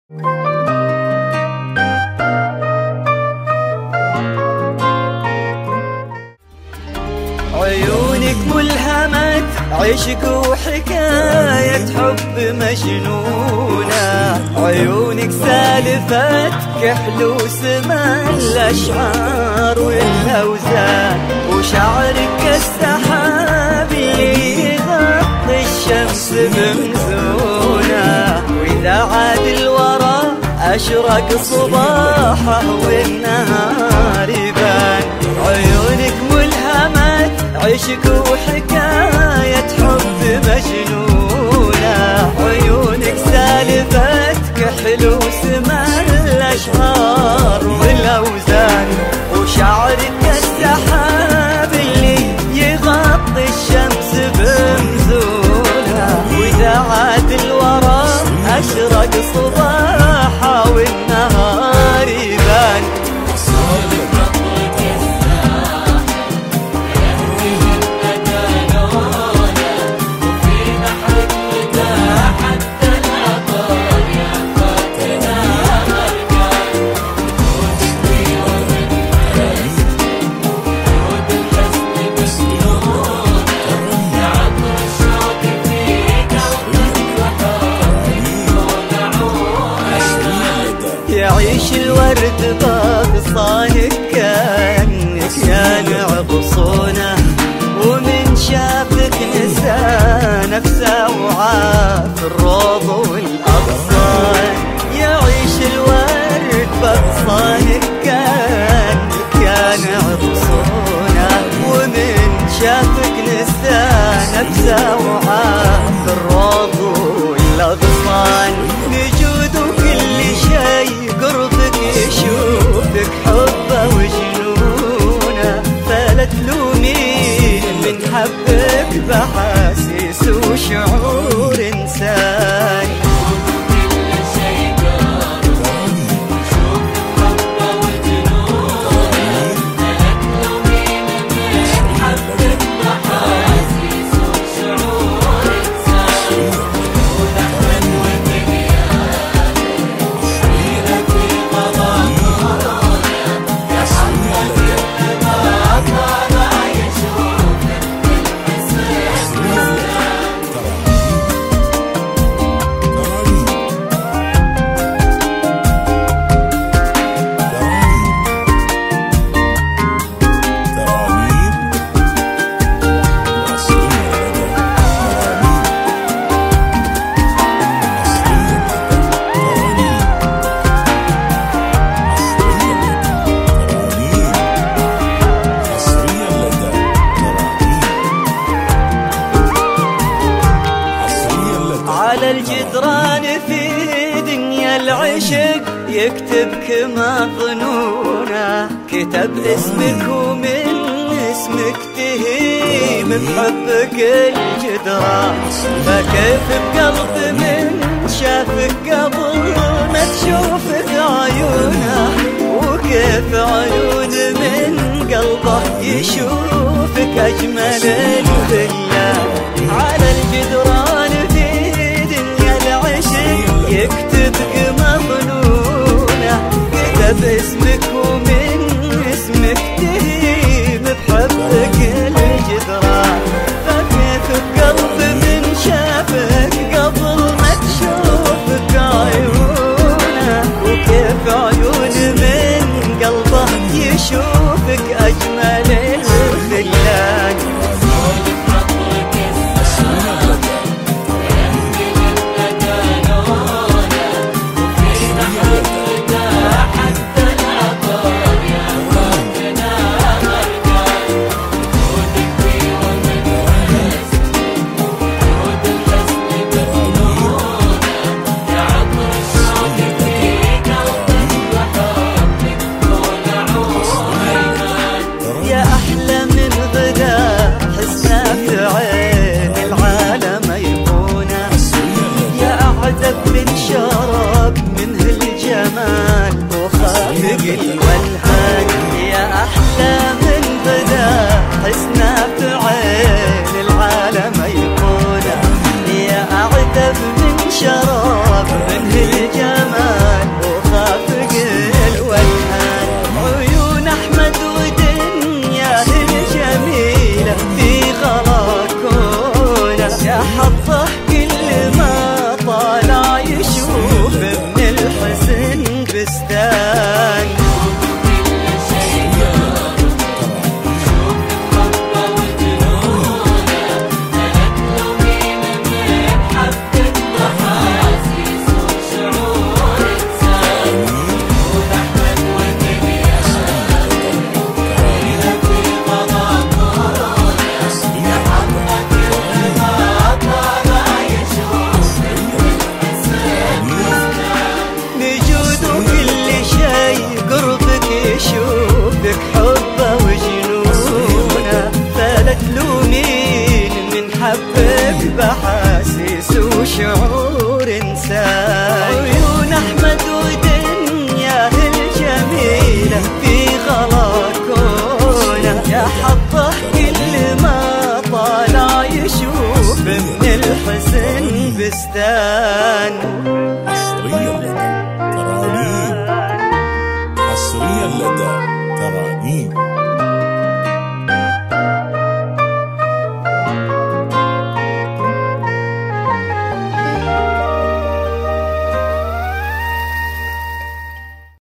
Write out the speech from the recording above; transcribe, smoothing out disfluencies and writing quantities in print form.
عيونك ملهمة عشق وحكاية حب مجنونة، عيونك سالفة كحل وسما الأشعار والأوزان، وشعرك كالسحاب اللي يغطي الشمس بمزونة، وإذا عاد الورى أشرق صباحه والنهار يبان. عيونك ملهمة عشق وحكاية حب مجنونة، عيونك سالفة كحل وسما الأشعار والأوزان، وشعرك كالسحاب اللي يغطي الشمس بمزونة، وإذا عاد الورى أشرق صباحه والنهار يبان. يعيش الورد بغصانك كأنك يا غصونه، ومن شافك نسى نفسه وعاف الروض والأغصان. يعيش الورد بغصانك كأنك يا غصونه، ومن شافك نسى نفسه وعاف الروض والأغصان. نجود وكل شيء قربك يشوفك حبه وجنونه، فلا تلومين من حبك بحاسيس وشعور إنسان. على الجدران في دنيا العشق يكتب كما ظنونه، كتب اسمك ومن اسمك تهيم بحبك الجدران. فكيف بقلب من شافك قبل ما تشوفك عيونه، وكيف عيون من قلبه يشوفك أجمل الدنيا. على الجدران في دنيا العشق يكتبك مظنونه، كتب اسمك ومن اسمك تهيم بحبك الجدران. فكيف بقلب من شافك قبل ما تشوفك عيون بستان. يشوفك حبه وجنونه، فلا تلومين من حبك بحاسس وشعور انسان. عيون احمد ودنياه الجميله في غلا كونه، يا حظه كل ما طالع يشوف من الحسن بستان.